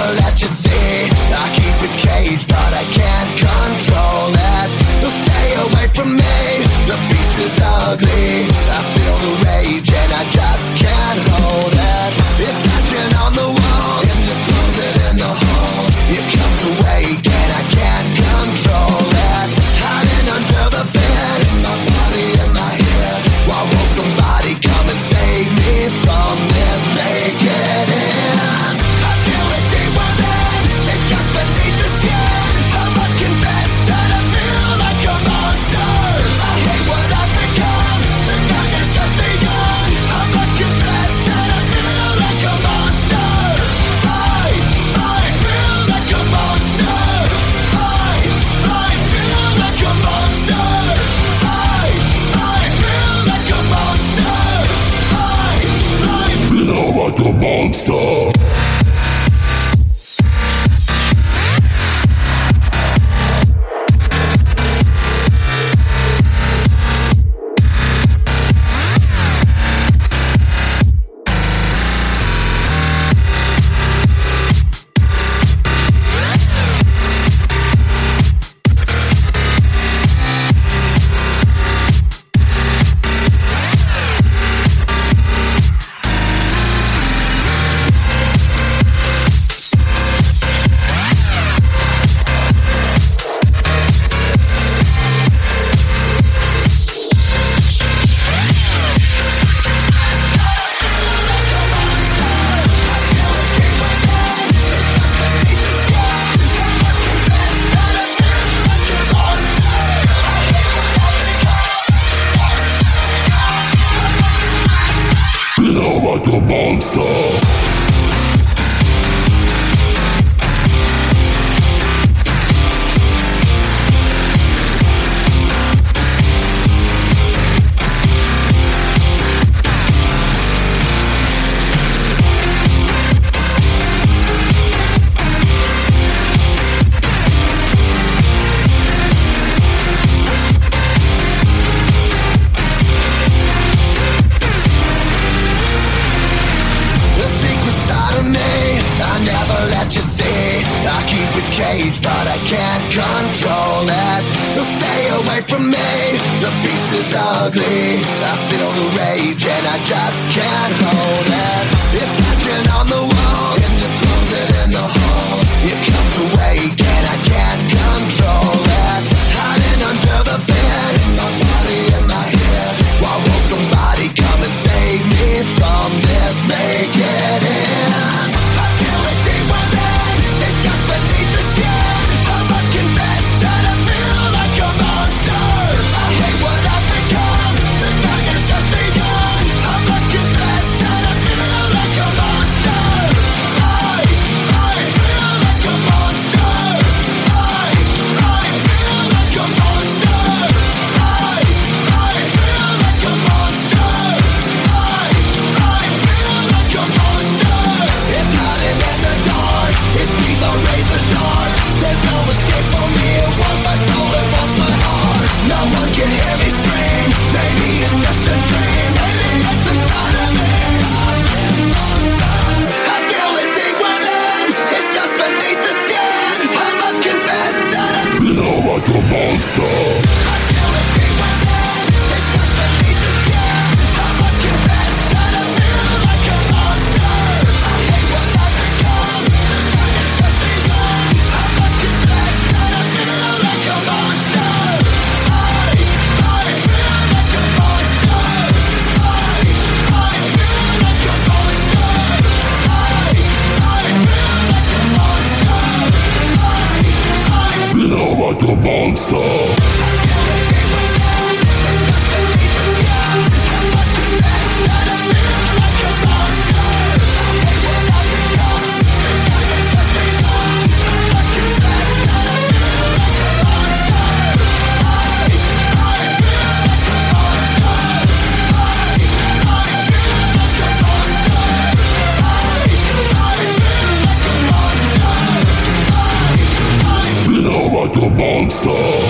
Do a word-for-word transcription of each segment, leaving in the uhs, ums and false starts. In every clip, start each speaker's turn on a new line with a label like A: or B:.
A: let you see. I keep it caged, but I can't control it. So stay away from me, the beast is ugly. I feel the rage and I just can't hold it. It's scratching on the walls, in the closet, in the halls. It comes awake and I can't control it. Hiding under the bed, in my body, in my head. Why won't somebody come and save me from this? Make it end. I feel it deep within, it's just beneath the skin. I must confess that I feel like a monster. I hate what I've become, the night has just begun. I must confess that I feel like a monster. I, I feel like a monster. I, I feel like a monster. I, I feel like a monster. I, I feel like a monster. Like a monster. Cage, but I can't control it. So stay away from me, the beast is ugly. I feel the rage and I just can't hold it. It's scratching on the walls, in the closet, in the halls. It comes awake and I can't control it. Hiding under the bed, in my body, in my head. Why won't somebody come and save me from this? Make it end. I feel it deep within, it's just beneath the skin. I must confess that I feel like a monster. I hate what I've become, the night has just begun. I must confess that I feel like a monster. I, I feel like a monster. I, I feel like a monster. I, I feel like a monster. I, I feel like a monster. It's hiding in the dark, its teeth are razor sharp. There's no escape for me, it wants my soul, it wants my heart. No one can hear me scream, maybe it's just a dream. Maybe it's inside of me. I feel it deep within, it's just beneath the skin. I must confess that I feel like a monster. I feel it deep within, it's just beneath the skin. I must confess that I feel like a monster. I hate what I've become, the night has just begun. I must confess that I feel like a monster. I, I feel like a monster. I, I feel like a monster. I, I feel like a monster. I, I feel like a monster. Like a monster.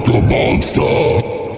A: like a monster.